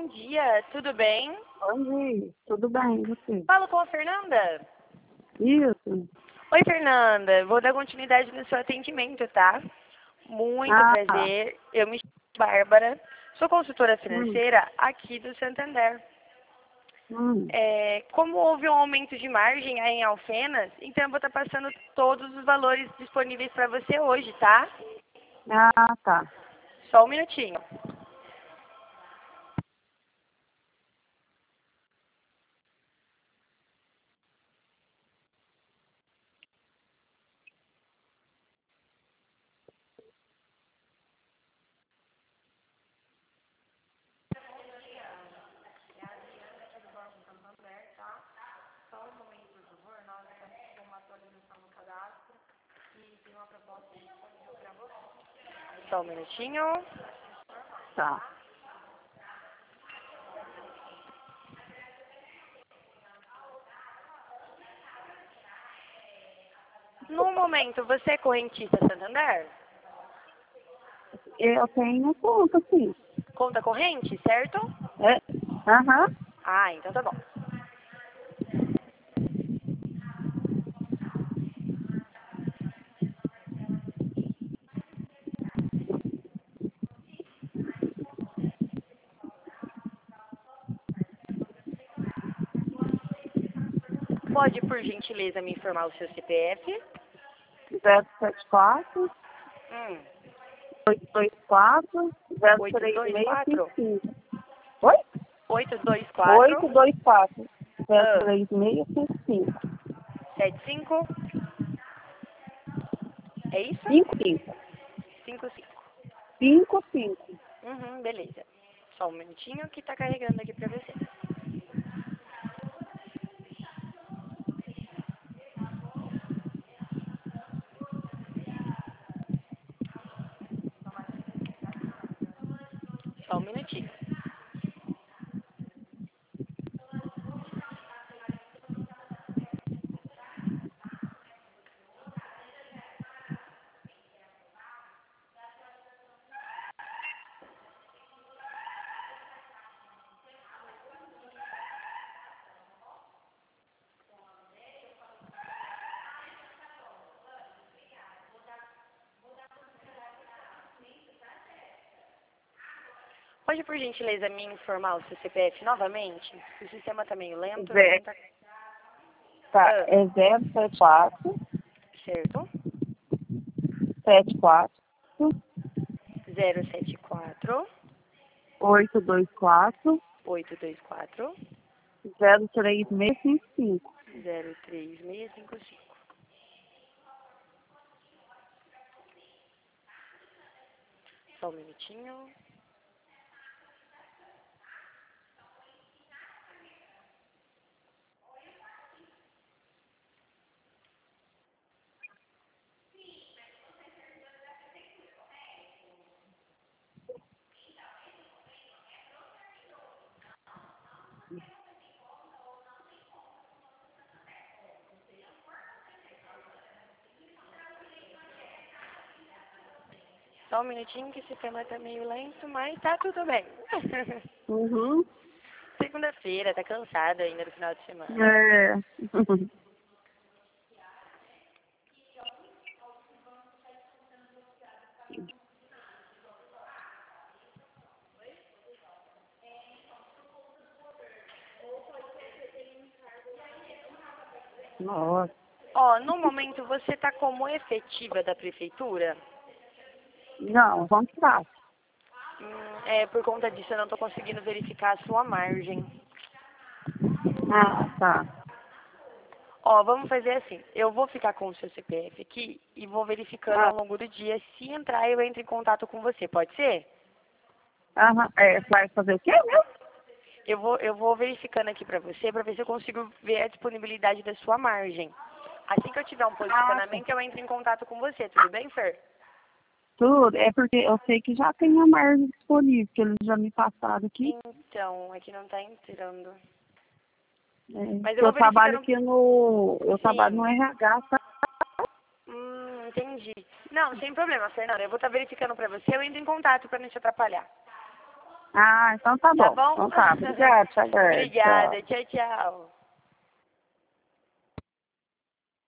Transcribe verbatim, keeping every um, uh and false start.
dia, tudo bem? Bom dia, tudo bem, e você? Falo com a Fernanda. Isso. Oi, Fernanda. Vou dar continuidade no seu atendimento, tá? Muito Ah, prazer. Eu me chamo Bárbara. Sou consultora hum, financeira aqui do Santander. hum. É, como houve um aumento de margem aí em Alfenas, então eu vou estar passando todos os valores disponíveis para você hoje, tá? Ah, tá. Só um minutinho. Só um minutinho. Tá. No momento, você é correntista Santander? Eu tenho conta, sim. Conta corrente, certo? É? Aham. Ah, então tá bom. Pode, por gentileza, me informar o seu C P F? zero sete quatro, Hum, oito dois quatro, zero três seis cinco oito dois quatro? cinco. Oi? oito dois quatro? oito dois quatro, zero Ah, três seis cinco cinco. sete cinco? É isso? cinco cinco. cinco cinco. cinco cinco. Uhum, beleza. Só um minutinho que tá carregando aqui pra você. Só um minutinho. Pode, por gentileza, me informar o seu C P F novamente? O sistema tá meio lento, Zé, não tá... tá, Ah, é zero sete quatro, certo? sete quatro, zero sete quatro, oito dois quatro, oito dois quatro, zero três seis cinco cinco. zero três seis cinco cinco. Só um minutinho. Só um minutinho que o sistema tá meio lento, mas tá tudo bem. Uhum. Segunda-feira, tá cansado ainda no final de semana. É. Nossa. Ó, no momento você tá como efetiva da prefeitura? Não, vamos lá. Hum, é, por conta disso eu não tô conseguindo verificar a sua margem. Ah, tá. Ó, vamos fazer assim. Eu vou ficar com o seu C P F aqui e vou verificando Ah, ao longo do dia. Se entrar, eu entro em contato com você. Pode ser? aham. É, vai fazer o quê mesmo? Eu vou, eu vou verificando aqui pra você pra ver se eu consigo ver a disponibilidade da sua margem. Assim que eu tiver um Ah, tá. posicionamento, eu entro em contato com você. Tudo bem, Fer? Tudo. É porque eu sei que já tem a margem disponível, que eles já me passaram aqui. Então, aqui não tá entrando. É, Mas eu que vou eu trabalho verificando. aqui no. Eu trabalho no Sim. R H, tá? Hum, entendi. Não, sem problema, Fernanda. Eu vou estar verificando pra você. Eu entro em contato pra não te atrapalhar. Ah, então tá bom. Tá bom? Então tá, obrigada, Tiago. Obrigada, tchau, tchau.